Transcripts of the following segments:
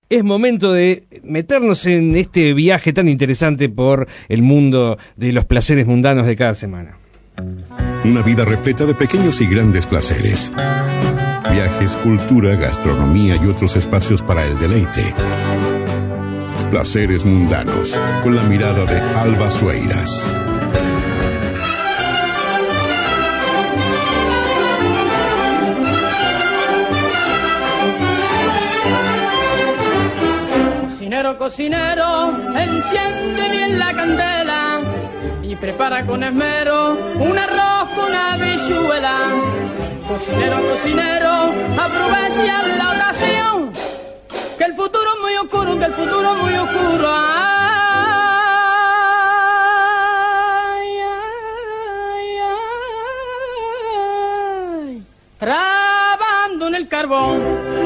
Es momento de meternos en este viaje tan interesante por el mundo de los placeres mundanos de cada semana. Una vida repleta de pequeños y grandes placeres. Viajes, cultura, gastronomía y otros espacios para el deleite. Placeres mundanos, con la mirada de Alba Sueiras. Cocinero, cocinero, enciende bien la candela y prepara con esmero un arroz con habichuela. Cocinero, cocinero, aprovecha la ocasión, que el futuro es muy oscuro, que el futuro es muy oscuro. Ay, ay, ay, trabando en el carbón,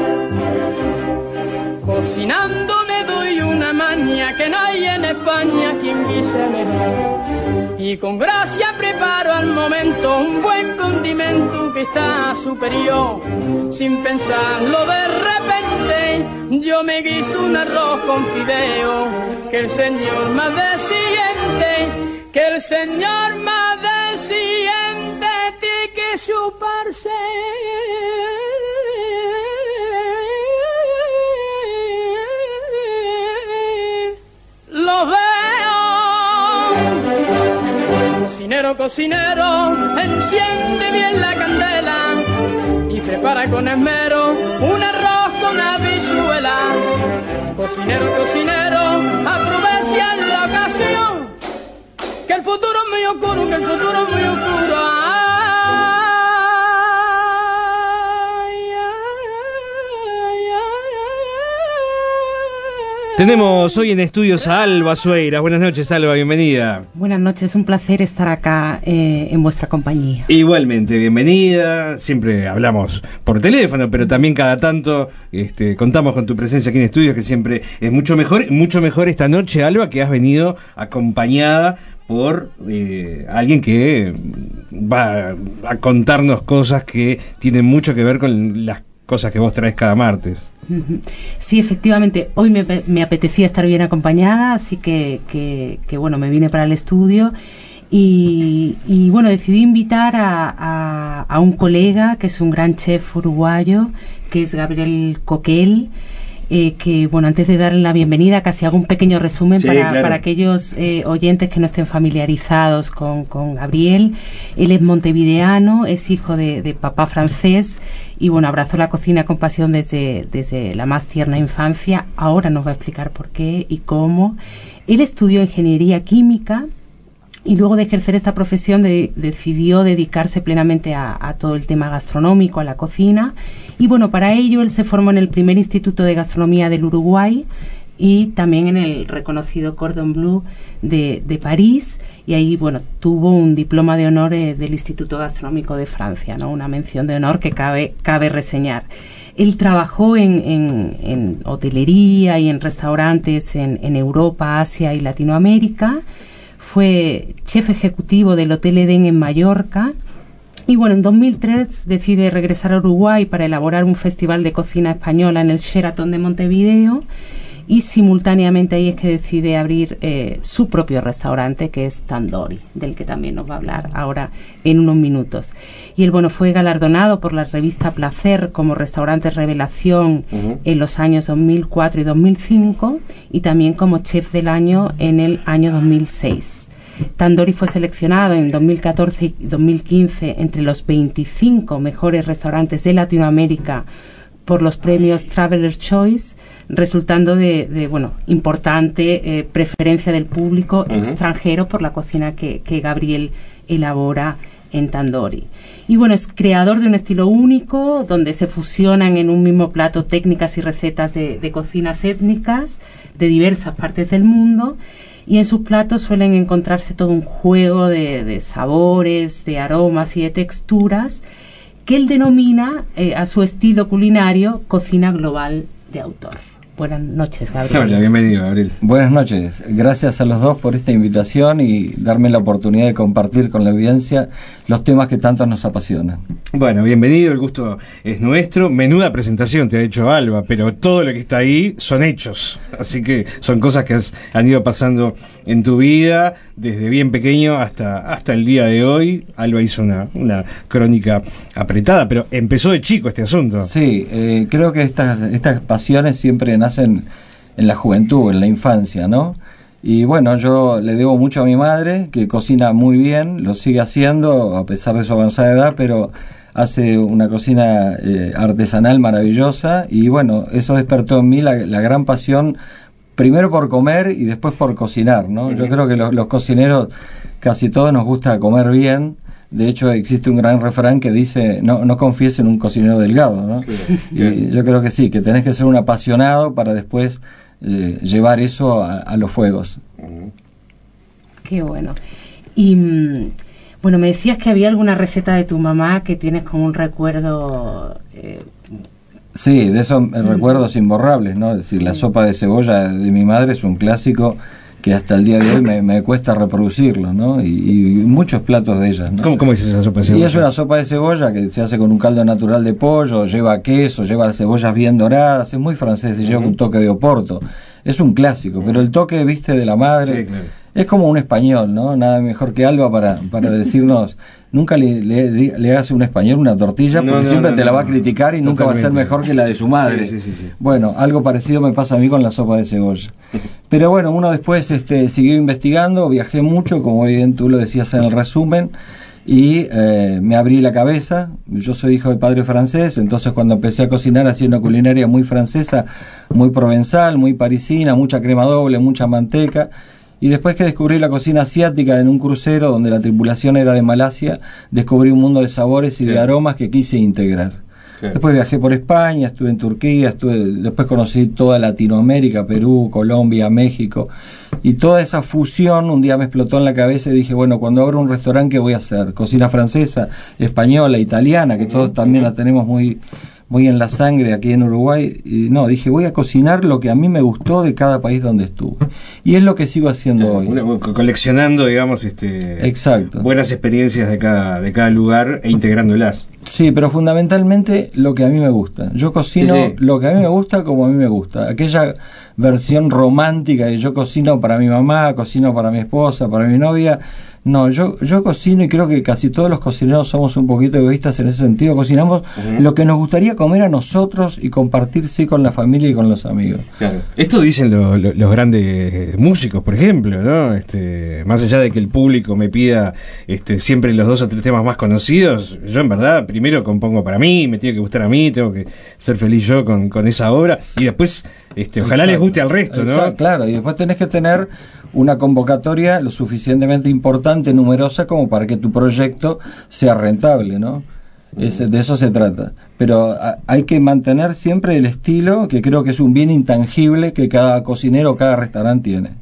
cocinando me doy una maña que no hay en España quien guise mejor. Y con gracia preparo al momento un buen condimento que está superior. Sin pensarlo de repente yo me guiso un arroz con fideo, que el señor más desciende, que el señor más desciende tiene que chuparse. Los dedos. Cocinero, cocinero, enciende bien la candela y prepara con esmero un arroz con habichuela. Cocinero, cocinero, aprovecha la ocasión, que el futuro es muy oscuro, que el futuro es muy oscuro. Tenemos hoy en estudios a Alba Sueiras. Buenas noches, Alba, bienvenida. Buenas noches, un placer estar acá en vuestra compañía. Igualmente, bienvenida. Siempre hablamos por teléfono, pero también cada tanto contamos con tu presencia aquí en estudios, que siempre es mucho mejor esta noche, Alba, que has venido acompañada por alguien que va a contarnos cosas que tienen mucho que ver con las cosas que vos traes cada martes. Sí, efectivamente, hoy me apetecía estar bien acompañada, así que bueno, me vine para el estudio y bueno, decidí invitar a un colega que es un gran chef uruguayo, que es Gabriel Coquel, que bueno, antes de darle la bienvenida casi hago un pequeño resumen, sí, para aquellos oyentes que no estén familiarizados con Gabriel. Él es montevideano, es hijo de papá francés y bueno, abrazó la cocina con pasión desde la más tierna infancia. Ahora nos va a explicar por qué y cómo. Él estudió ingeniería química y luego de ejercer esta profesión decidió dedicarse plenamente a todo el tema gastronómico, a la cocina. Y bueno, para ello él se formó en el primer Instituto de Gastronomía del Uruguay y también en el reconocido Cordon Bleu de París, y ahí bueno, tuvo un diploma de honor del Instituto Gastronómico de Francia, ¿no? Una mención de honor que cabe reseñar. Él trabajó en hotelería y en restaurantes en Europa, Asia y Latinoamérica. Fue chef ejecutivo del Hotel Edén en Mallorca. Y bueno, en 2003 decide regresar a Uruguay para elaborar un festival de cocina española en el Sheraton de Montevideo, y simultáneamente ahí es que decide abrir su propio restaurante, que es Tandori, del que también nos va a hablar ahora en unos minutos. Y él, bueno, fue galardonado por la revista Placer como restaurante revelación en los años 2004 y 2005, y también como chef del año en el año 2006. Tandori fue seleccionado en 2014 y 2015 entre los 25 mejores restaurantes de Latinoamérica por los premios Traveler's Choice, resultando de bueno, importante preferencia del público extranjero por la cocina que Gabriel elabora en Tandori. Y bueno, es creador de un estilo único donde se fusionan en un mismo plato técnicas y recetas de cocinas étnicas de diversas partes del mundo, y en sus platos suelen encontrarse todo un juego de sabores, de aromas y de texturas que él denomina a su estilo culinario cocina global de autor. Buenas noches, Gabriel. Hola, bienvenido, Gabriel. Buenas noches. Gracias a los dos por esta invitación y darme la oportunidad de compartir con la audiencia los temas que tanto nos apasionan. Bueno, bienvenido, el gusto es nuestro. Menuda presentación te ha hecho Alba, pero todo lo que está ahí son hechos. Así que son cosas que han ido pasando en tu vida desde bien pequeño hasta el día de hoy. Alba hizo una crónica apretada, pero empezó de chico este asunto. Sí, creo que estas pasiones siempre nacen en la juventud, en la infancia, ¿no? Y bueno, yo le debo mucho a mi madre, que cocina muy bien, lo sigue haciendo a pesar de su avanzada edad, pero hace una cocina artesanal maravillosa, y bueno, eso despertó en mí la gran pasión, primero por comer y después por cocinar, ¿no? Yo creo que los cocineros casi todos nos gusta comer bien. De hecho, existe un gran refrán que dice, no confíes en un cocinero delgado, ¿no? Sí, y yo creo que sí, que tenés que ser un apasionado para después llevar eso a los fuegos. Qué bueno. Y bueno, me decías que había alguna receta de tu mamá que tienes como un recuerdo... Sí, de esos recuerdos imborrables, ¿no? Es decir, la sopa de cebolla de mi madre es un clásico que hasta el día de hoy me cuesta reproducirlo, ¿no? Y muchos platos de ellas, ¿no? ¿Cómo es esa sopa de cebolla? Y es una sopa de cebolla que se hace con un caldo natural de pollo, lleva queso, lleva las cebollas bien doradas, es muy francés y lleva un toque de oporto. Es un clásico, pero el toque, viste, de la madre, sí, claro, es como un español, ¿no? Nada mejor que Alba para decirnos, nunca le hagas a un español una tortilla, porque siempre te la va a criticar y totalmente, nunca va a ser mejor que la de su madre. Sí. Bueno, algo parecido me pasa a mí con la sopa de cebolla. Pero bueno, uno después siguió investigando, viajé mucho, como bien tú lo decías en el resumen, y me abrí la cabeza. Yo soy hijo de padre francés, entonces cuando empecé a cocinar hacía una culinaria muy francesa, muy provenzal, muy parisina, mucha crema doble, mucha manteca. Y después que descubrí la cocina asiática en un crucero donde la tripulación era de Malasia, descubrí un mundo de sabores y de aromas que quise integrar. Después viajé por España, estuve en Turquía, después conocí toda Latinoamérica, Perú, Colombia, México, y toda esa fusión un día me explotó en la cabeza y dije, bueno, cuando abro un restaurante, ¿qué voy a hacer? Cocina francesa, española, italiana, que todos también la tenemos muy en la sangre aquí en Uruguay. Y no, dije, voy a cocinar lo que a mí me gustó de cada país donde estuve. Y es lo que sigo haciendo hoy. Coleccionando, digamos, exacto, buenas experiencias de cada lugar e integrándolas. Sí, pero fundamentalmente lo que a mí me gusta. Yo cocino lo que a mí me gusta como a mí me gusta. Aquella versión romántica de yo cocino para mi mamá, cocino para mi esposa, para mi novia. No, yo cocino, y creo que casi todos los cocineros somos un poquito egoístas en ese sentido. Cocinamos lo que nos gustaría comer a nosotros y compartir, sí, con la familia y con los amigos. Claro. Esto dicen los grandes músicos, por ejemplo, ¿no? Más allá de que el público me pida siempre los 2 o 3 temas más conocidos, yo en verdad primero compongo para mí, me tiene que gustar a mí, tengo que ser feliz yo con esa obra, y después ojalá les guste al resto, ¿no? Claro, y después tenés que tener una convocatoria lo suficientemente importante, numerosa, como para que tu proyecto sea rentable, ¿no? De eso se trata. Pero hay que mantener siempre el estilo, que creo que es un bien intangible que cada cocinero o cada restaurante tiene.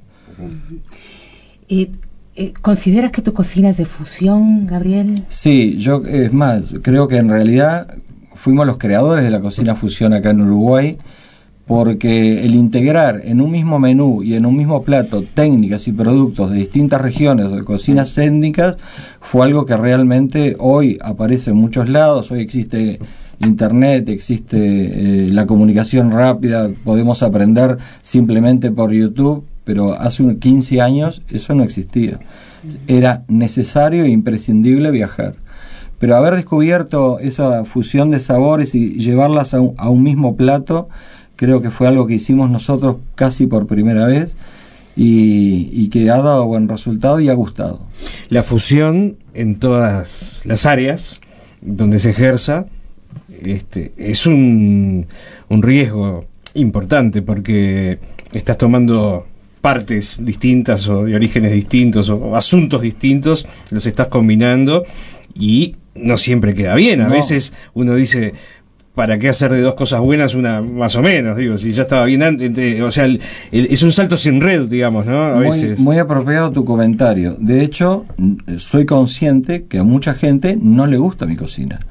¿Consideras que tu cocina es de fusión, Gabriel? Sí, es más, creo que en realidad fuimos los creadores de la cocina fusión acá en Uruguay, porque el integrar en un mismo menú y en un mismo plato técnicas y productos de distintas regiones de cocinas étnicas fue algo que realmente hoy aparece en muchos lados. Hoy existe internet, existe la comunicación rápida, podemos aprender simplemente por YouTube, pero hace 15 años eso no existía. Era necesario e imprescindible viajar. Pero haber descubierto esa fusión de sabores y llevarlas a un mismo plato, creo que fue algo que hicimos nosotros casi por primera vez y que ha dado buen resultado y ha gustado. La fusión en todas las áreas donde se ejerza es un riesgo importante, porque estás tomando partes distintas o de orígenes distintos o asuntos distintos, los estás combinando y no siempre queda bien. A veces uno dice, ¿para qué hacer de 2 cosas buenas una más o menos? Digo, si ya estaba bien antes, o sea, es un salto sin red, digamos, ¿no? A veces. Muy apropiado tu comentario. De hecho, soy consciente que a mucha gente no le gusta mi cocina.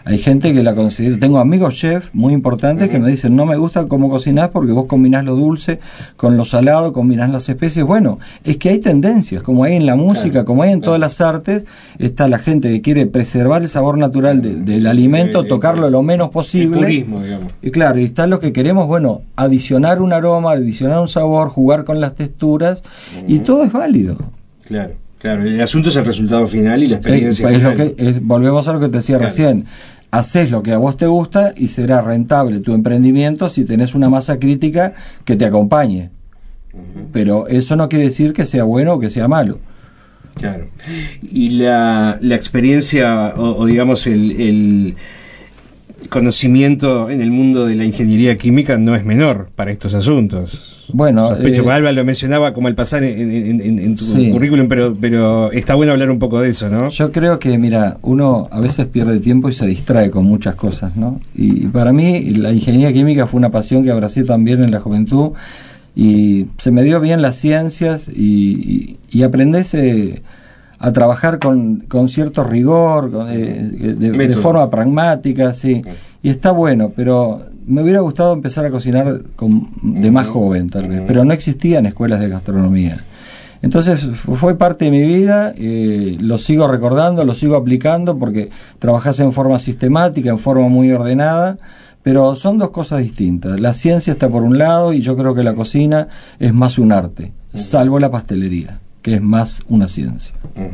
Hay gente que la considera, tengo amigos chefs muy importantes que me dicen, no me gusta cómo cocinás porque vos combinás lo dulce con lo salado, combinás las especies. Bueno, es que hay tendencias, como hay en la música, como hay en todas las artes. Está la gente que quiere preservar el sabor natural del alimento, tocarlo lo menos posible. El purismo, digamos. Y claro, y está lo que queremos, bueno, adicionar un aroma, adicionar un sabor, jugar con las texturas, y todo es válido. Claro. Claro, el asunto es el resultado final y la experiencia final. Volvemos a lo que te decía recién. Haces lo que a vos te gusta y será rentable tu emprendimiento si tenés una masa crítica que te acompañe. Pero eso no quiere decir que sea bueno o que sea malo. Claro. Y la experiencia o digamos el conocimiento en el mundo de la ingeniería química no es menor para estos asuntos. Bueno, sospecho que Alba lo mencionaba como al pasar en tu currículum, pero está bueno hablar un poco de eso, ¿no? Yo creo que, mira, uno a veces pierde tiempo y se distrae con muchas cosas, ¿no? Y para mí la ingeniería química fue una pasión que abracé también en la juventud, y se me dio bien las ciencias y aprendés a trabajar con cierto rigor, de forma pragmática, sí. Y está bueno, pero me hubiera gustado empezar a cocinar de más joven, tal vez, pero no existían escuelas de gastronomía. Entonces fue parte de mi vida, lo sigo recordando, lo sigo aplicando, porque trabajás en forma sistemática, en forma muy ordenada, pero son dos cosas distintas. La ciencia está por un lado, y yo creo que la cocina es más un arte, salvo la pastelería, que es más una ciencia.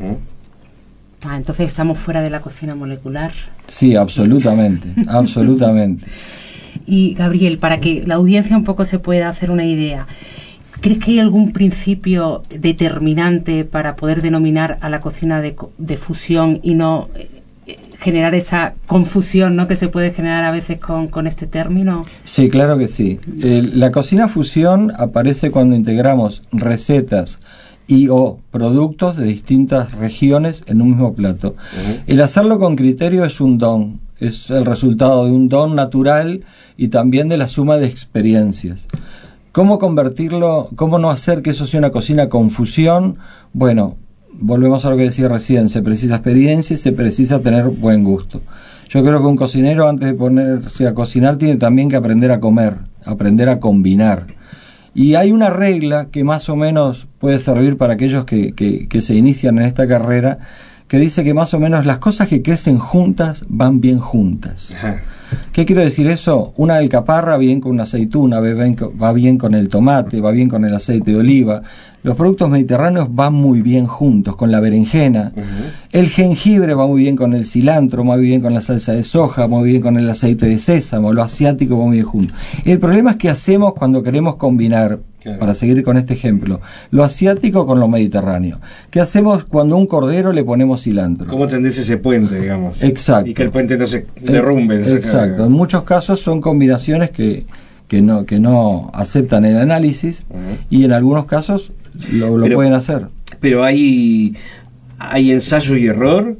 Entonces estamos fuera de la cocina molecular. Sí, absolutamente, absolutamente. Y Gabriel, para que la audiencia un poco se pueda hacer una idea, ¿crees que hay algún principio determinante para poder denominar a la cocina de fusión y no generar esa confusión, ¿no?, que se puede generar a veces con este término? Sí, claro que sí. La cocina fusión aparece cuando integramos recetas y o productos de distintas regiones en un mismo plato. El hacerlo con criterio es un don, es el resultado de un don natural y también de la suma de experiencias. ¿Cómo convertirlo, cómo no hacer que eso sea una cocina con fusión? Bueno, volvemos a lo que decía recién, se precisa experiencia y se precisa tener buen gusto. Yo creo que un cocinero, antes de ponerse a cocinar, tiene también que aprender a comer, aprender a combinar. Y hay una regla que más o menos puede servir para aquellos que se inician en esta carrera, que dice que más o menos las cosas que crecen juntas van bien juntas. ¿Qué quiero decir eso? Una alcaparra bien con una aceituna, va bien con el tomate, va bien con el aceite de oliva. Los productos mediterráneos van muy bien juntos, con la berenjena. El jengibre va muy bien con el cilantro, va muy bien con la salsa de soja, muy bien con el aceite de sésamo. Lo asiático va muy bien junto. El problema es que hacemos cuando queremos combinar, para seguir con este ejemplo, lo asiático con lo mediterráneo. ¿Qué hacemos cuando un cordero le ponemos cilantro? ¿Cómo tendés ese puente, digamos? Exacto. Y que el puente no se derrumbe. Exacto. En muchos casos son combinaciones que no aceptan el análisis, y en algunos casos lo pueden hacer. Pero hay ensayo y error,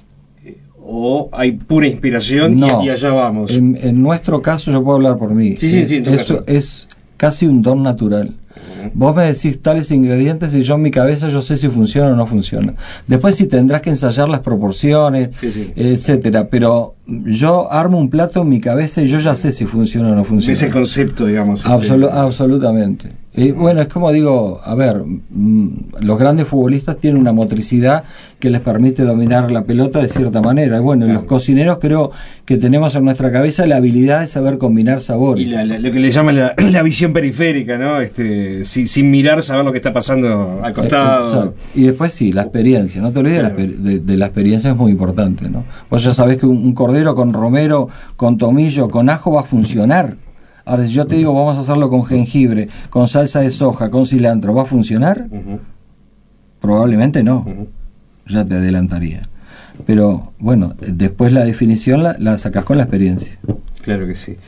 o hay pura inspiración. No, y allá vamos. En nuestro caso, yo puedo hablar por mí. Sí, eso es casi un don natural. Vos me decís tales ingredientes y yo en mi cabeza yo sé si funciona o no funciona. Después sí tendrás que ensayar las proporciones, etcétera, pero yo armo un plato en mi cabeza y yo ya sé si funciona o no funciona. Ese concepto, digamos. Absolutamente. Bueno, es como digo, a ver, los grandes futbolistas tienen una motricidad que les permite dominar la pelota de cierta manera. Bueno, los cocineros creo que tenemos en nuestra cabeza la habilidad de saber combinar sabores. Y lo que le llaman la visión periférica, ¿no? Sin mirar, saber lo que está pasando al costado. Exacto. Y después sí, la experiencia. No te olvides de la experiencia, es muy importante, ¿no? Vos ya sabés que un cordero con romero, con tomillo, con ajo va a funcionar. Ahora, si yo te digo vamos a hacerlo con jengibre, con salsa de soja, con cilantro, ¿va a funcionar? Probablemente no. Ya te adelantaría. Pero bueno, después la definición la sacás con la experiencia. Claro que sí.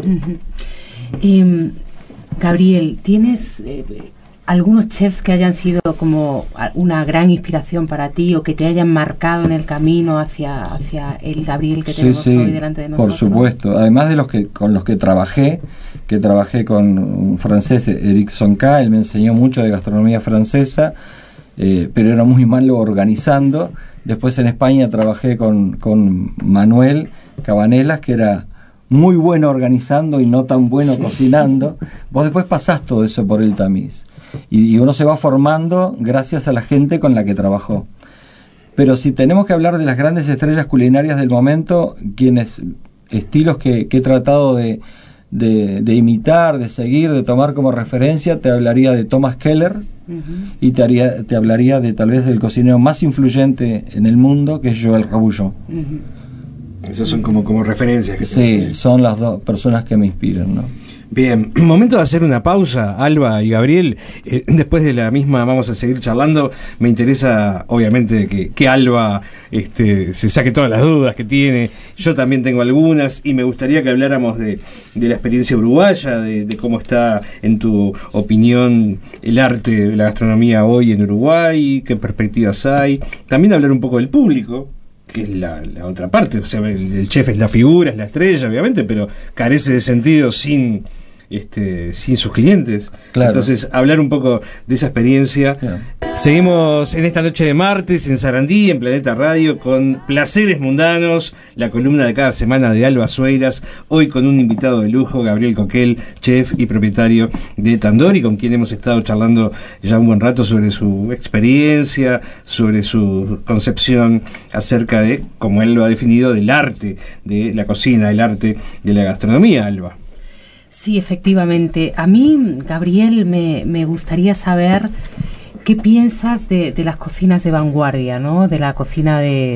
Gabriel, ¿tienes algunos chefs que hayan sido como una gran inspiración para ti, o que te hayan marcado en el camino hacia el Gabriel que tenemos hoy delante de nosotros? Por supuesto, además de con los que trabajé con un francés, Eric Sonka, él me enseñó mucho de gastronomía francesa, pero era muy malo organizando. Después en España trabajé con Manuel Cabanelas, que era muy bueno organizando y no tan bueno cocinando. Vos después pasás todo eso por el tamiz y uno se va formando gracias a la gente con la que trabajó. Pero si tenemos que hablar de las grandes estrellas culinarias del momento, estilos que he tratado de imitar, de seguir, de tomar como referencia, te hablaría de Thomas Keller, y te hablaría de tal vez del cocinero más influyente en el mundo, que es Joël Raboujon. Esos son como referencias que sí, son las dos personas que me inspiran, ¿no? Bien, momento de hacer una pausa, Alba y Gabriel. Después de la misma vamos a seguir charlando. Me interesa, obviamente, que Alba se saque todas las dudas que tiene. Yo también tengo algunas y me gustaría que habláramos de la experiencia uruguaya, de cómo está, en tu opinión, el arte de la gastronomía hoy en Uruguay, qué perspectivas hay. También hablar un poco del público, que es la otra parte. O sea, el chef es la figura, es la estrella, obviamente, pero carece de sentido sin sus clientes. Claro. Entonces, hablar un poco de esa experiencia. Claro. Seguimos en esta noche de martes en Sarandí, en Planeta Radio, con Placeres Mundanos, la columna de cada semana de Alba Sueiras, hoy con un invitado de lujo, Gabriel Coquel, chef y propietario de Tandori, con quien hemos estado charlando ya un buen rato sobre su experiencia, sobre su concepción acerca de, como él lo ha definido, del arte de la cocina, el arte de la gastronomía, Alba. Sí, efectivamente. A mí, Gabriel, me gustaría saber qué piensas de las cocinas de vanguardia, ¿no? De la cocina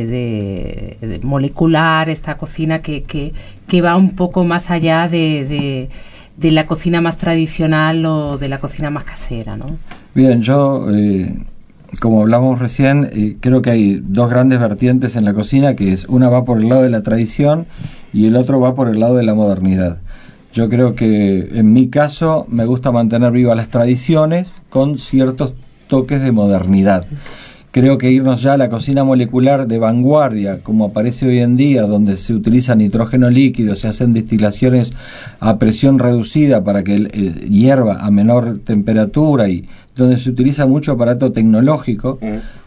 de molecular, esta cocina que va un poco más allá de la cocina más tradicional o de la cocina más casera, ¿no? Bien, yo, como hablamos recién, creo que hay dos grandes vertientes en la cocina, que es una va por el lado de la tradición y el otro va por el lado de la modernidad. Yo creo que en mi caso me gusta mantener vivas las tradiciones con ciertos toques de modernidad. Creo que irnos ya a la cocina molecular de vanguardia, como aparece hoy en día, donde se utiliza nitrógeno líquido, se hacen destilaciones a presión reducida para que hierva a menor temperatura y donde se utiliza mucho aparato tecnológico,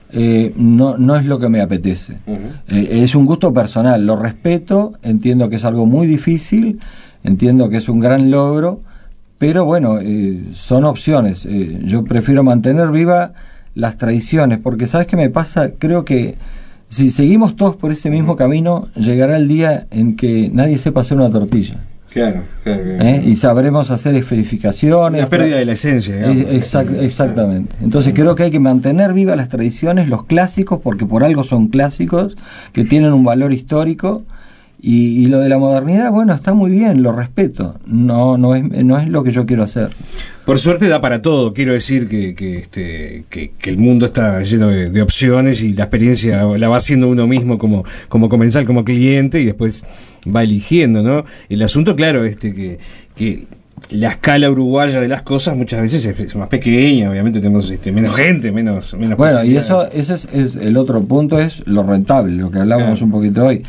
no es lo que me apetece. Es un gusto personal, lo respeto, entiendo que es algo muy difícil, entiendo que es un gran logro, pero bueno, son opciones. Yo prefiero mantener viva las tradiciones, porque ¿sabes qué me pasa? Creo que si seguimos todos por ese mismo camino, llegará el día en que nadie sepa hacer una tortilla. Claro. Y sabremos hacer esferificaciones. La pérdida de la esencia, digamos. Exactamente. Entonces creo que hay que mantener vivas las tradiciones, los clásicos, porque por algo son clásicos, que tienen un valor histórico. Y lo de la modernidad, bueno, está muy bien, lo respeto, no es lo que yo quiero hacer. Por suerte da para todo, quiero decir que el mundo está lleno de opciones y la experiencia la va haciendo uno mismo como comensal, como cliente, y después va eligiendo, ¿no? El asunto, claro, que la escala uruguaya de las cosas muchas veces es más pequeña, obviamente tenemos menos gente, menos bueno, y ese es el otro punto, es lo rentable, lo que hablábamos un poquito hoy.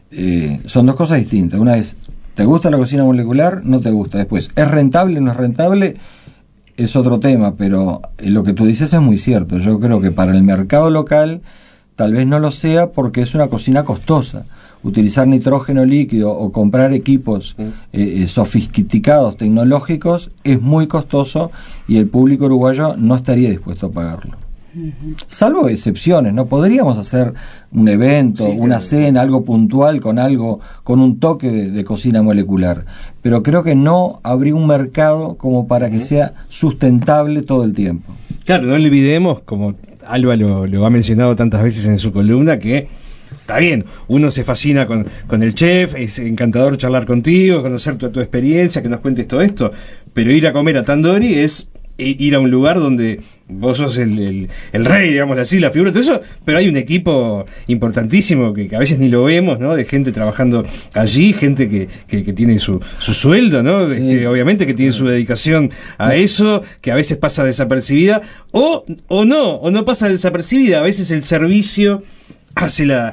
Son dos cosas distintas. Una es, ¿te gusta la cocina molecular? No te gusta. Después, ¿es rentable? ¿No es rentable? Es otro tema, pero lo que tú dices es muy cierto. Yo creo que para el mercado local tal vez no lo sea, porque es una cocina costosa. Utilizar nitrógeno líquido o comprar equipos sofisticados, tecnológicos, es muy costoso y el público uruguayo no estaría dispuesto a pagarlo. Salvo excepciones, ¿no? Podríamos hacer un evento, una cena, algo puntual con un toque de cocina molecular, pero creo que no habría un mercado como para que sea sustentable todo el tiempo. Claro, no olvidemos, como Alba lo ha mencionado tantas veces en su columna, que está bien, uno se fascina con el chef, es encantador charlar contigo, conocer tu experiencia, que nos cuentes todo esto, pero ir a comer a Tandori es ir a un lugar donde vos sos el rey, digamos así, la figura, todo eso, pero hay un equipo importantísimo que a veces ni lo vemos, ¿no? De gente trabajando allí, gente que tiene su sueldo, ¿no? Sí. Obviamente que tiene su dedicación a eso, que a veces pasa desapercibida, o no pasa desapercibida, a veces el servicio hace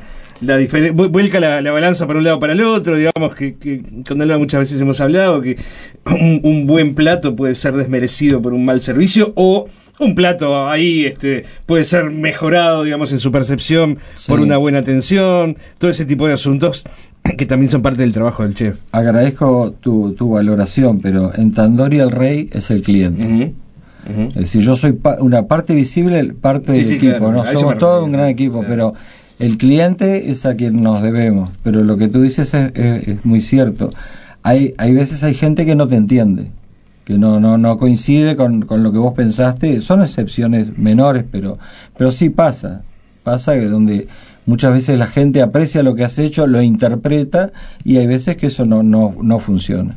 vuelca la balanza para un lado para el otro, digamos que con Alba muchas veces hemos hablado que un buen plato puede ser desmerecido por un mal servicio, o un plato ahí puede ser mejorado, digamos, en su percepción por una buena atención, todo ese tipo de asuntos que también son parte del trabajo del chef. Agradezco tu valoración, pero en Tandoori el rey es el cliente. Es decir, yo soy una parte visible, parte del equipo, claro, ¿no? Somos todos un gran equipo, claro. Pero el cliente es a quien nos debemos. Pero lo que tú dices es muy cierto. Hay veces hay gente que no te entiende, que no coincide con lo que vos pensaste. Son excepciones menores, pero sí pasa que donde muchas veces la gente aprecia lo que has hecho, lo interpreta, y hay veces que eso no funciona.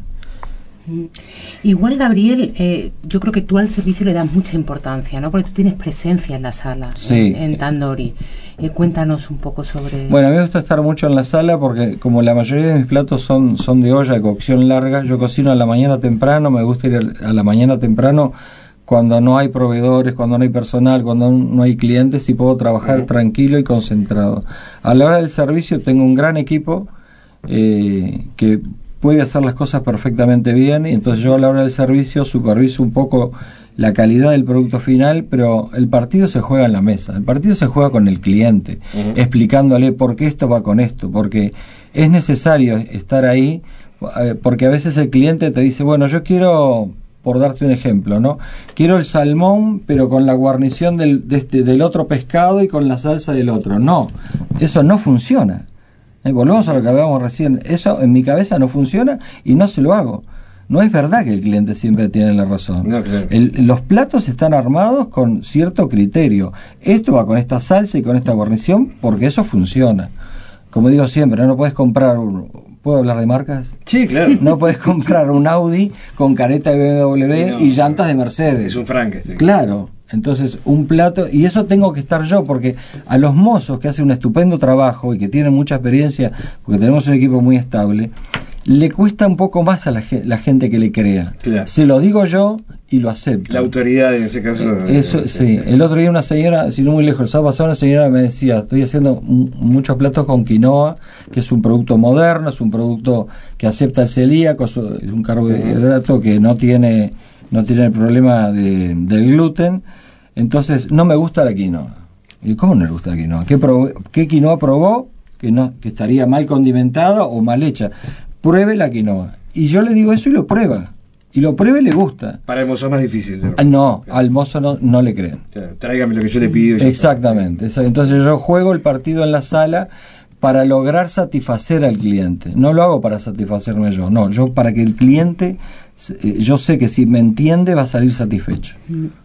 Igual, Gabriel, yo creo que tú al servicio le das mucha importancia, ¿no? Porque tú tienes presencia en la sala, sí, en Tandoori. Cuéntanos un poco sobre... Bueno, a mí me gusta estar mucho en la sala porque como la mayoría de mis platos son de olla de cocción larga, yo cocino a la mañana temprano, me gusta ir a la mañana temprano cuando no hay proveedores, cuando no hay personal, cuando no hay clientes, y puedo trabajar tranquilo y concentrado. A la hora del servicio tengo un gran equipo que puede hacer las cosas perfectamente bien, y entonces yo a la hora del servicio superviso un poco la calidad del producto final, pero el partido se juega en la mesa, el partido se juega con el cliente, explicándole por qué esto va con esto, porque es necesario estar ahí, porque a veces el cliente te dice, bueno, yo quiero, por darte un ejemplo, ¿no? Quiero el salmón, pero con la guarnición del otro pescado y con la salsa del otro. No, eso no funciona. Volvemos a lo que hablábamos recién. Eso en mi cabeza no funciona y no se lo hago. No es verdad que el cliente siempre tiene la razón. No, claro. Los platos están armados con cierto criterio. Esto va con esta salsa y con esta guarnición porque eso funciona. Como digo siempre, no puedes comprar ¿puedo hablar de marcas? Sí, claro. No puedes comprar un Audi con careta de BMW y llantas de Mercedes. Es un Frankenstein. Claro. Entonces, un plato, y eso tengo que estar yo, porque a los mozos que hacen un estupendo trabajo y que tienen mucha experiencia, porque tenemos un equipo muy estable, le cuesta un poco más a la gente que le crea. Claro. Se lo digo yo y lo acepto. La autoridad en ese caso. Eso, sí. El otro día una señora, si no muy lejos, el sábado pasado, una señora me decía, estoy haciendo muchos platos con quinoa, que es un producto moderno, es un producto que acepta el celíaco, es un carbohidrato que no tiene el problema del gluten. Entonces no me gusta la quinoa. ¿Y cómo no le gusta la quinoa? ¿Qué quinoa probó? Que estaría mal condimentada o mal hecha. Pruebe la quinoa. Y yo le digo eso y lo prueba. Y lo prueba y le gusta. Para el mozo es más difícil. No, al mozo no le creen. Tráigame lo que yo le pido. Exactamente. Entonces yo juego el partido en la sala para lograr satisfacer al cliente. No lo hago para satisfacerme yo. No, yo para que el cliente, yo sé que si me entiende va a salir satisfecho.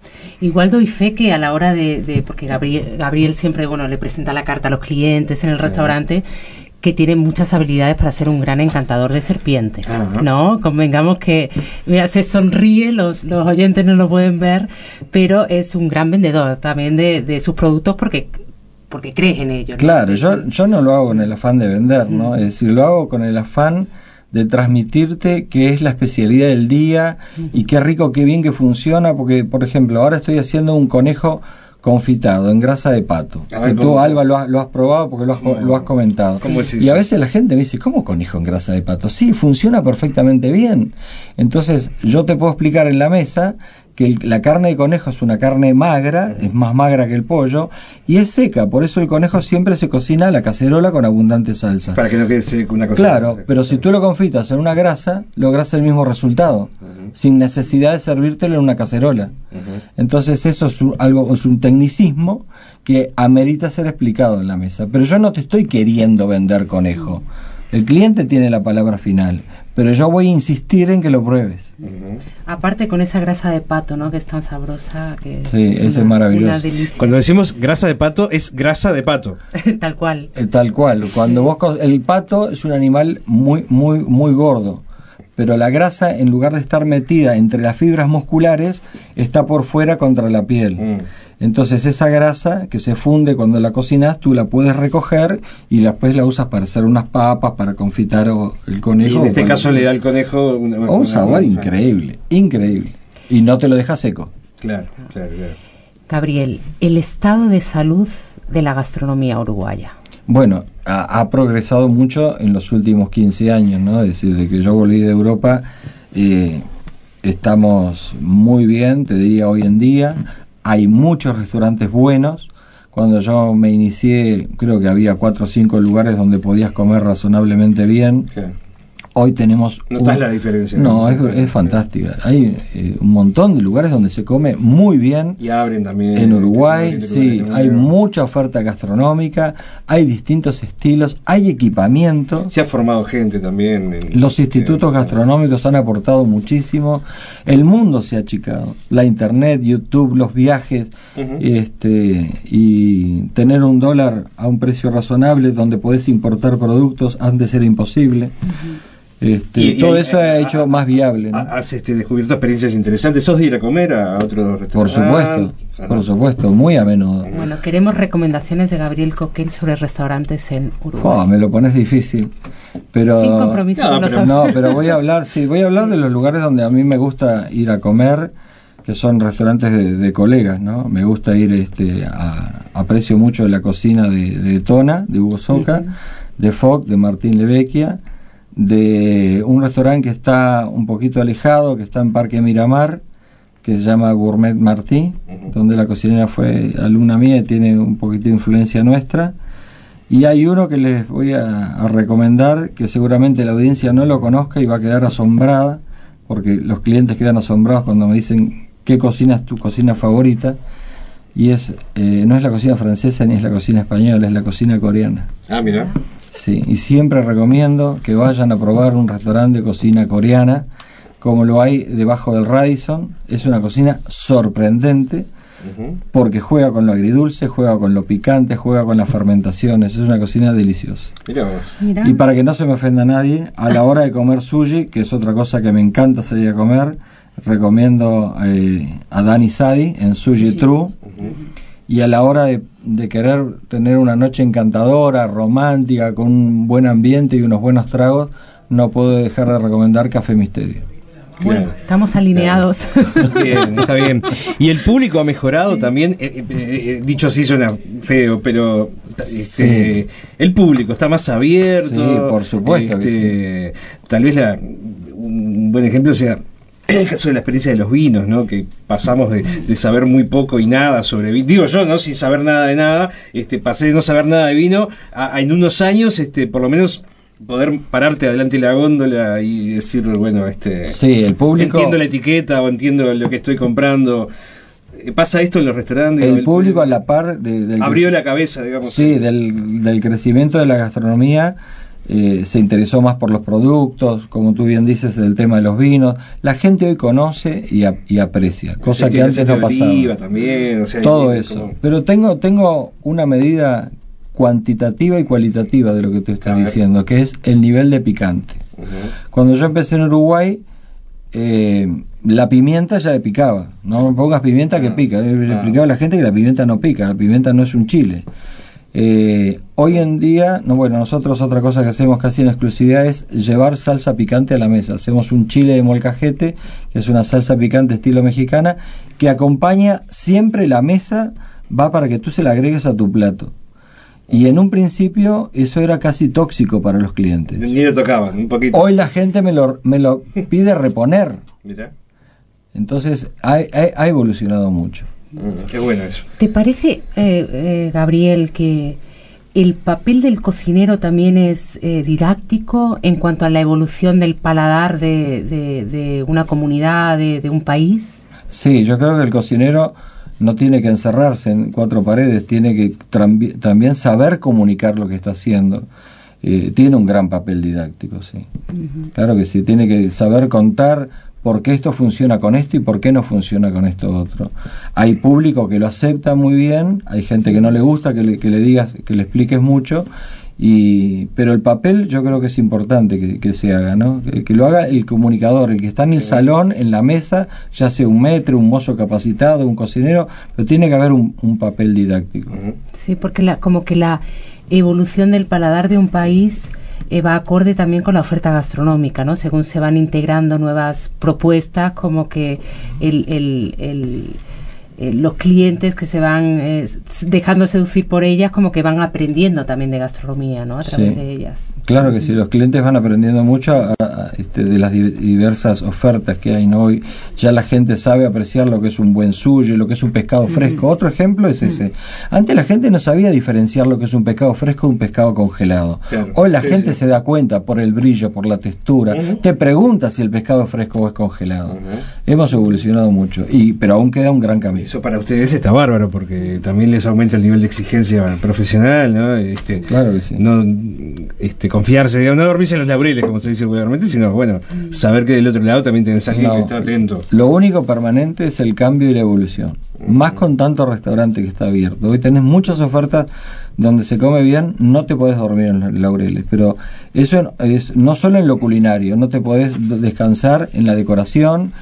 Igual doy fe que a la hora porque Gabriel siempre le presenta la carta a los clientes en el restaurante, que tiene muchas habilidades para ser un gran encantador de serpientes. Ajá. ¿No? Convengamos que, mira, se sonríe, los oyentes no lo pueden ver, pero es un gran vendedor también de sus productos porque crees en ellos, ¿no? Claro, yo no lo hago con el afán de vender, ¿no? Es decir, lo hago con el afán de transmitirte qué es la especialidad del día y qué rico, qué bien que funciona, porque, por ejemplo, ahora estoy haciendo un conejo confitado en grasa de pato. Que tú, Alba, lo has probado porque lo has comentado. ¿Cómo es eso? Y a veces la gente me dice, ¿cómo conejo en grasa de pato? Sí, funciona perfectamente bien. Entonces, yo te puedo explicar en la mesa que la carne de conejo es una carne magra, es más magra que el pollo, y es seca, por eso el conejo siempre se cocina a la cacerola con abundante salsa. Para que no quede seco una cosa. Claro, pero si tú lo confitas en una grasa, logras el mismo resultado, sin necesidad de servírtelo en una cacerola. Entonces eso es un tecnicismo que amerita ser explicado en la mesa. Pero yo no te estoy queriendo vender conejo. El cliente tiene la palabra final, pero yo voy a insistir en que lo pruebes. Aparte con esa grasa de pato, ¿no? Que es tan sabrosa. Que sí, es maravilloso. Cuando decimos grasa de pato, es grasa de pato. Tal cual. Tal cual. Cuando el pato es un animal muy, muy, muy gordo, pero la grasa, en lugar de estar metida entre las fibras musculares, está por fuera contra la piel. Entonces esa grasa que se funde cuando la cocinas, tú la puedes recoger y después la usas para hacer unas papas, para confitar el conejo. Y en este caso le da al conejo un sabor increíble, increíble. Y no te lo deja seco. Claro. Gabriel, el estado de salud de la gastronomía uruguaya. Bueno, ha progresado mucho en los últimos 15 años, ¿no? Es decir, de que yo volví de Europa, estamos muy bien, te diría hoy en día. Hay muchos restaurantes buenos. Cuando yo me inicié, creo que había 4 o 5 lugares donde podías comer razonablemente bien. Sí. Hoy tenemos... ¿Notas la diferencia? No, es fantástica. Hay un montón de lugares donde se come muy bien. Y abren también. En Uruguay, sí, hay mucha oferta gastronómica, hay distintos estilos, hay equipamiento. Se ha formado gente también. Los institutos gastronómicos han aportado muchísimo. El mundo se ha achicado. La internet, YouTube, los viajes, y tener $1 a un precio razonable donde podés importar productos antes era imposible. Todo eso ha hecho más viable, ¿no? Has descubierto experiencias interesantes. ¿Sos de ir a comer a otro restaurante? Por supuesto, muy a menudo. Bueno, queremos recomendaciones de Gabriel Coquel sobre restaurantes en Uruguay. Me lo pones difícil, pero sin compromiso. Pero voy a hablar de los lugares donde a mí me gusta ir a comer, que son restaurantes de colegas, ¿no? Me gusta ir, aprecio mucho la cocina de Tona, de Hugo Soca, de Foc, de Martín Levecchia, de un restaurante que está un poquito alejado, que está en Parque Miramar, que se llama Gourmet Martí, donde la cocinera fue alumna mía y tiene un poquito de influencia nuestra. Y hay uno que les voy a recomendar, que seguramente la audiencia no lo conozca y va a quedar asombrada, porque los clientes quedan asombrados cuando me dicen ¿qué cocina es tu cocina favorita? Y no es la cocina francesa ni es la cocina española, es la cocina coreana. Mira. Sí, y siempre recomiendo que vayan a probar un restaurante de cocina coreana, como lo hay debajo del Radisson. Es una cocina sorprendente, porque juega con lo agridulce, juega con lo picante, juega con las fermentaciones. Es una cocina deliciosa. Mirá. Y para que no se me ofenda nadie, a la hora de comer sushi, que es otra cosa que me encanta salir a comer, recomiendo a Dani Sadi en Sushi True. Y a la hora de querer tener una noche encantadora, romántica, con un buen ambiente y unos buenos tragos, no puedo dejar de recomendar Café Misterio. Bueno, estamos alineados. Bien, está bien. Y el público ha mejorado también, dicho así suena feo, pero el público está más abierto. Sí, por supuesto que sí. Tal vez un buen ejemplo sea el caso de la experiencia de los vinos, ¿no? Que pasamos de saber muy poco y nada sobre vino. Digo yo, ¿no? Sin saber nada de nada, pasé de no saber nada de vino a en unos años, por lo menos poder pararte adelante de la góndola y decir, bueno, sí, el público, entiendo la etiqueta o entiendo lo que estoy comprando. ¿Pasa esto en los restaurantes? El público a la par del abrió la cabeza, digamos. Sí, del crecimiento de la gastronomía. Se interesó más por los productos, como tú bien dices, del tema de los vinos. La gente hoy conoce y aprecia, cosa que antes no pasaba. También, todo eso. Pero tengo una medida cuantitativa y cualitativa de lo que tú estás diciendo, que es el nivel de picante. Cuando yo empecé en Uruguay, la pimienta ya le picaba. No me pongas pimienta que pica. Le explicaba a la gente que la pimienta no pica, la pimienta no es un chile. Hoy en día, nosotros otra cosa que hacemos casi en exclusividad es llevar salsa picante a la mesa. Hacemos un chile de molcajete, que es una salsa picante estilo mexicana, que acompaña siempre la mesa, va para que tú se la agregues a tu plato. Y en un principio eso era casi tóxico para los clientes. Ni lo tocaban, un poquito. Hoy la gente me lo pide reponer. Mirá. Entonces ha evolucionado mucho. Qué bueno eso. ¿Te parece, Gabriel, que el papel del cocinero también es didáctico en cuanto a la evolución del paladar de una comunidad, de un país? Sí, yo creo que el cocinero no tiene que encerrarse en 4 paredes, tiene que también saber comunicar lo que está haciendo. Tiene un gran papel didáctico, sí. Claro que sí, tiene que saber contar por qué esto funciona con esto y por qué no funciona con esto otro. Hay público que lo acepta muy bien, hay gente que no le gusta que le digas, que le expliques mucho, pero el papel yo creo que es importante que se haga, ¿no? Que lo haga el comunicador, el que está en el salón, en la mesa, ya sea un maître, un mozo capacitado, un cocinero, pero tiene que haber un papel didáctico. Sí, porque como que la evolución del paladar de un país va acorde también con la oferta gastronómica, ¿no? Según se van integrando nuevas propuestas, como que los clientes que se van dejando seducir por ellas, como que van aprendiendo también de gastronomía, ¿no? A través de ellas. Claro que sí, los clientes van aprendiendo mucho de las diversas ofertas que hay, ¿no? Hoy ya la gente sabe apreciar lo que es un buen sushi, lo que es un pescado fresco. Otro ejemplo es ese. Antes la gente no sabía diferenciar lo que es un pescado fresco de un pescado congelado. Claro. Hoy la gente se da cuenta por el brillo, por la textura. Te pregunta si el pescado es fresco o es congelado. Hemos evolucionado mucho, pero aún queda un gran camino. Eso para ustedes está bárbaro, porque también les aumenta el nivel de exigencia profesional, ¿no? Claro que sí. No confiarse, digamos, no dormirse en los laureles, como se dice vulgarmente, sino, bueno, saber que del otro lado también tenés a alguien que está atento. Lo único permanente es el cambio y la evolución. Más con tanto restaurante que está abierto. Hoy tenés muchas ofertas donde se come bien, no te podés dormir en los laureles, pero eso es no solo en lo culinario, no te podés descansar en la decoración,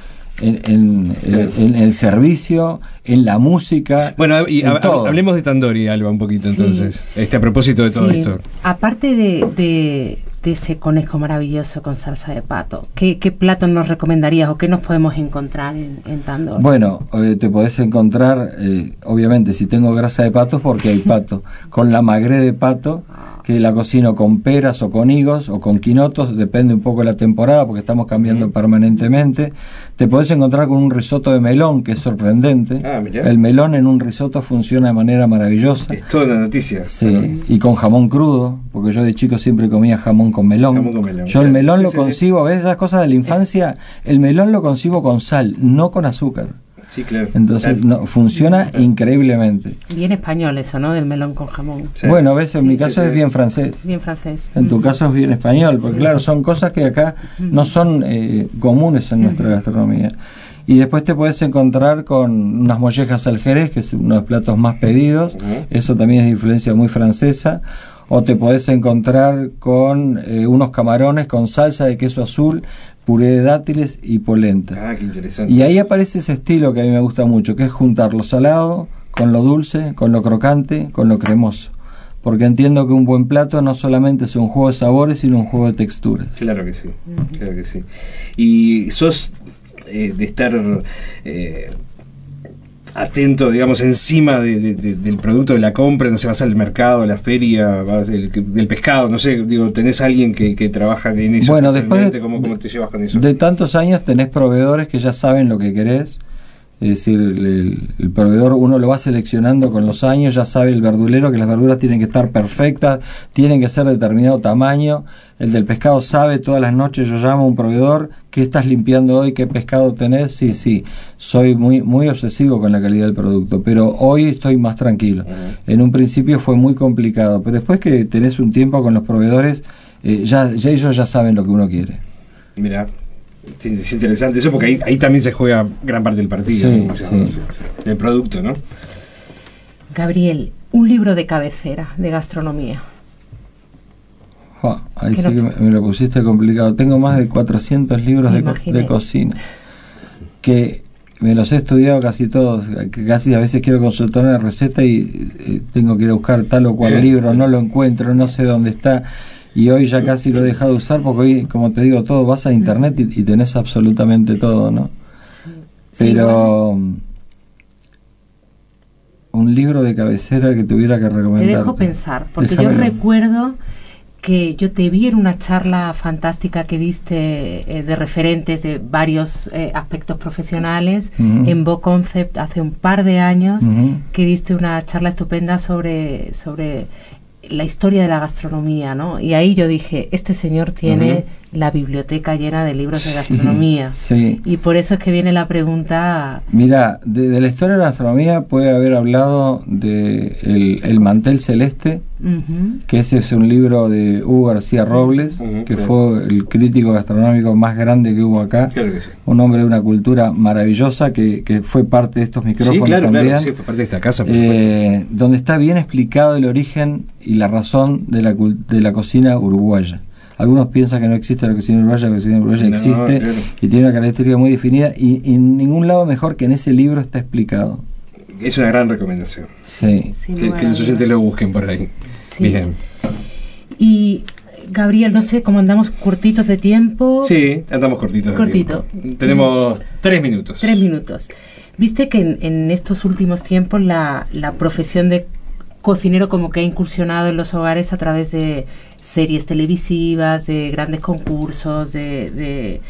en el servicio, en la música. Bueno, y hablemos de Tandori, Alba, un poquito, entonces, a propósito de todo esto. Aparte de ese conejo maravilloso con salsa de pato, ¿qué platos nos recomendarías o qué nos podemos encontrar en Tandori? Bueno, te podés encontrar, obviamente, si tengo grasa de pato es porque hay pato, con la magre de pato, que la cocino con peras o con higos o con quinotos, depende un poco de la temporada porque estamos cambiando permanentemente. Te podés encontrar con un risotto de melón, que es sorprendente. El melón en un risotto funciona de manera maravillosa. Es toda una noticia. Sí, y con jamón crudo, porque yo de chico siempre comía jamón con melón. Yo el melón lo concibo, ¿ves esas cosas de la infancia? El melón lo concibo con sal, no con azúcar. Sí, claro. Entonces funciona increíblemente. Bien español eso, ¿no? Del melón con jamón. Sí. Bueno, ves, en mi caso es bien francés. Bien francés. En tu caso es bien español, porque claro, son cosas que acá no son comunes en nuestra gastronomía. Y después te puedes encontrar con unas mollejas al jerez, que es uno de los platos más pedidos. Eso también es de influencia muy francesa. O te podés encontrar con unos camarones con salsa de queso azul, puré de dátiles y polenta. Qué interesante. Y ahí aparece ese estilo que a mí me gusta mucho, que es juntar lo salado con lo dulce, con lo crocante, con lo cremoso. Porque entiendo que un buen plato no solamente es un juego de sabores, sino un juego de texturas. Claro que sí, claro que sí. Y sos de estar atento, digamos, encima del producto de la compra, no sé, vas al mercado, a la feria, del pescado, no sé, digo, tenés a alguien que trabaja en eso. Bueno, después ¿Cómo te llevas con eso? De tantos años tenés proveedores que ya saben lo que querés. Es decir, el proveedor uno lo va seleccionando con los años, ya sabe el verdulero que las verduras tienen que estar perfectas, tienen que ser de determinado tamaño. El del pescado sabe, todas las noches yo llamo a un proveedor, ¿qué estás limpiando hoy? ¿Qué pescado tenés? Sí, soy muy obsesivo con la calidad del producto, pero hoy estoy más tranquilo. En un principio fue muy complicado, pero después que tenés un tiempo con los proveedores, ya ellos ya saben lo que uno quiere. Mirá. Es interesante eso, porque ahí también se juega gran parte del partido, del producto, ¿no? Gabriel, un libro de cabecera de gastronomía. Ahí sí que me lo pusiste complicado. Tengo más de 400 libros de cocina, que me los he estudiado casi todos, que casi a veces quiero consultar una receta y tengo que ir a buscar tal o cual libro, no lo encuentro, no sé dónde está. Y hoy ya casi lo he dejado de usar porque hoy, como te digo, todo vas a internet y tenés absolutamente todo, ¿no? Sí. Pero un libro de cabecera que tuviera que recomendar. Te dejo pensar, porque yo recuerdo que yo te vi en una charla fantástica que diste de referentes de varios aspectos profesionales en Bo Concept hace un par de años, que diste una charla estupenda sobre la historia de la gastronomía, ¿no? Y ahí yo dije, este señor tiene la biblioteca llena de libros de gastronomía. Sí. Y por eso es que viene la pregunta. Mira, de la historia de la gastronomía puede haber hablado de el Mantel Celeste, que ese es un libro de Hugo García Robles, que fue el crítico gastronómico más grande que hubo acá. Claro que sí. Un hombre de una cultura maravillosa que fue parte de estos micrófonos también. Claro, sí, fue parte de esta casa. Donde está bien explicado el origen y la razón de la cocina uruguaya. Algunos piensan que no existe la cocina uruguaya existe, claro. Y tiene una característica muy definida y en ningún lado mejor que en ese libro está explicado. Es una gran recomendación. Sí. Que los oyentes lo busquen por ahí. Sí. Bien. Y Gabriel, no sé cómo andamos cortitos de tiempo. Sí, andamos cortitos de tiempo. Tenemos 3 minutos. 3 minutos. Viste que en estos últimos tiempos la profesión de cocinero como que ha incursionado en los hogares a través de series televisivas, de grandes concursos, de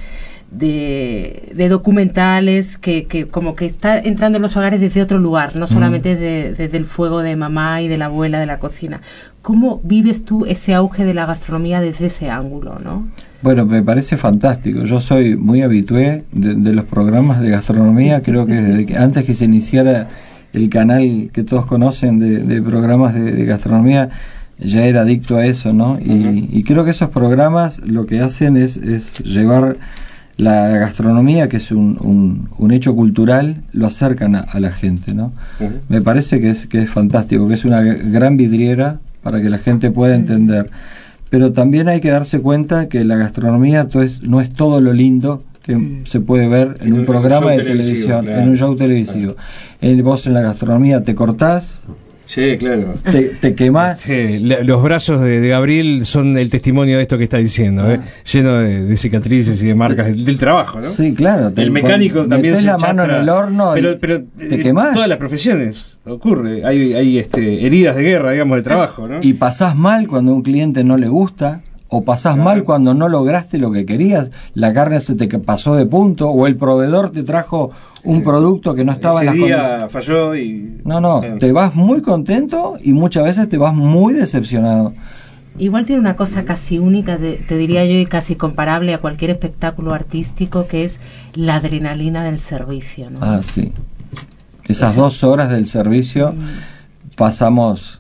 documentales que como que está entrando en los hogares desde otro lugar, no solamente desde el fuego de mamá y de la abuela de la cocina. ¿Cómo vives tú ese auge de la gastronomía desde ese ángulo, no? Bueno, me parece fantástico. Yo soy muy habitué de los programas de gastronomía. Creo que desde que antes que se iniciara el canal que todos conocen de programas de gastronomía, ya era adicto a eso, ¿no? Y creo que esos programas lo que hacen es llevar la gastronomía, que es un hecho cultural, lo acercan a la gente, ¿no? Me parece que es fantástico, que es una gran vidriera para que la gente pueda entender. Pero también hay que darse cuenta que la gastronomía no es todo lo lindo que se puede ver en un programa de televisión, claro, en un show televisivo. Vos en la gastronomía te cortás, sí, claro, te quemás. Sí, los brazos de Gabriel son el testimonio de esto que está diciendo, lleno de cicatrices y de marcas del trabajo, ¿no? Sí, claro. El mecánico también se la mano en el horno, pero te quemás. Todas las profesiones ocurre, hay heridas de guerra, digamos, de trabajo, ¿no? Y pasás mal cuando a un cliente no le gusta, o pasás mal cuando no lograste lo que querías, la carne se te pasó de punto, o el proveedor te trajo un producto que no estaba en las condiciones. Falló y... No, te vas muy contento y muchas veces te vas muy decepcionado. Igual tiene una cosa casi única, te diría yo, y casi comparable a cualquier espectáculo artístico, que es la adrenalina del servicio, ¿no? Ah, sí. Esas 2 horas del servicio pasamos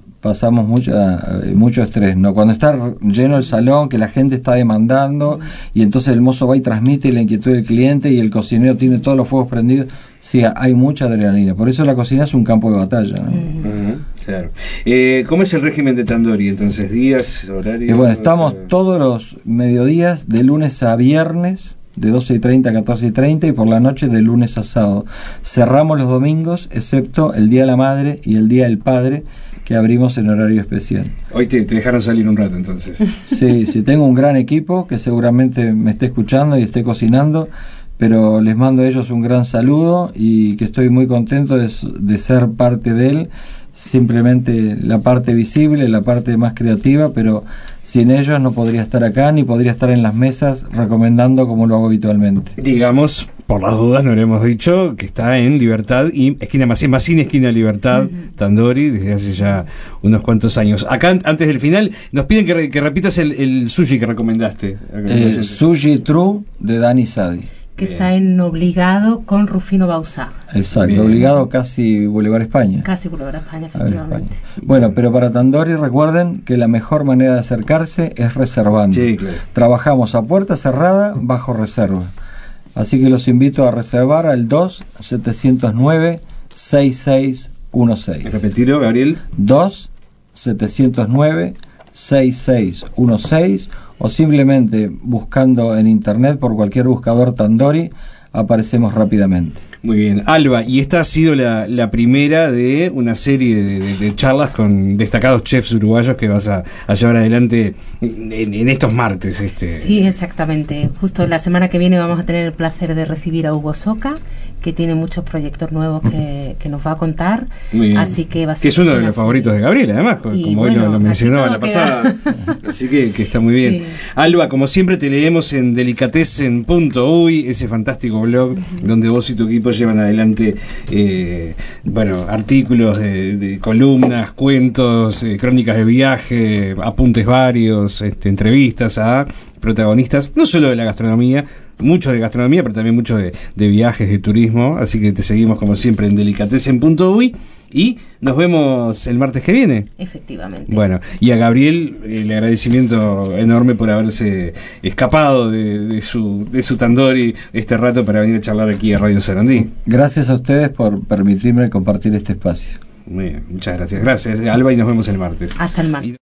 mucho estrés, ¿no? Cuando está lleno el salón, que la gente está demandando, y entonces el mozo va y transmite la inquietud del cliente y el cocinero tiene todos los fuegos prendidos. Sí, hay mucha adrenalina. Por eso la cocina es un campo de batalla, ¿no? Claro. ¿Cómo es el régimen de Tandori? Entonces, días, horarios... Bueno, estamos todos los mediodías, de lunes a viernes, de 12:30 a 14:30, y por la noche de lunes a sábado. Cerramos los domingos, excepto el Día de la Madre y el Día del Padre, que abrimos en horario especial. Hoy te dejaron salir un rato, entonces. Sí, tengo un gran equipo que seguramente me esté escuchando y esté cocinando, pero les mando a ellos un gran saludo y que estoy muy contento de ser parte de él. Simplemente la parte visible, la parte más creativa, pero sin ellos no podría estar acá ni podría estar en las mesas recomendando como lo hago habitualmente. Digamos, por las dudas no le hemos dicho que está en Libertad y esquina Massini, esquina Libertad, Tandori, desde hace ya unos cuantos años. Acá, antes del final, nos piden que repitas el sushi que recomendaste. Sushi True de Dani Sadi, que está en Obligado con Rufino Bauzá. Exacto, bien. Obligado casi Boulevard España. Casi Boulevard España, efectivamente. Bueno, pero para Tandori recuerden que la mejor manera de acercarse es reservando. Sí, claro. Trabajamos a puerta cerrada, bajo reserva. Así que los invito a reservar al 2-709-6616. Repetirlo, Gabriel. 2-709-6616, o simplemente buscando en internet por cualquier buscador Tandori, aparecemos rápidamente. Muy bien, Alba, y esta ha sido la primera de una serie de charlas con destacados chefs uruguayos que vas a llevar adelante en estos martes. Sí, exactamente. Justo la semana que viene vamos a tener el placer de recibir a Hugo Soca, que tiene muchos proyectos nuevos que nos va a contar. Muy bien. Así que va a ser, que es uno de los favoritos de Gabriel, además, como hoy lo mencionó la pasada. Así que está muy bien. Sí. Alba, como siempre te leemos en delicatessen.uy, ese fantástico blog donde vos y tu equipo llevan adelante artículos de columnas, cuentos, crónicas de viaje, apuntes varios, entrevistas a protagonistas, no solo de la gastronomía, mucho de gastronomía, pero también mucho de viajes, de turismo. Así que te seguimos como siempre en delicatessen.uy y nos vemos el martes que viene. Efectivamente. Bueno, y a Gabriel el agradecimiento enorme por haberse escapado de su Tandori este rato para venir a charlar aquí a Radio Sarandí. Gracias a ustedes por permitirme compartir este espacio. Muy bien, muchas gracias. Gracias, Alba, y nos vemos el martes. Hasta el martes.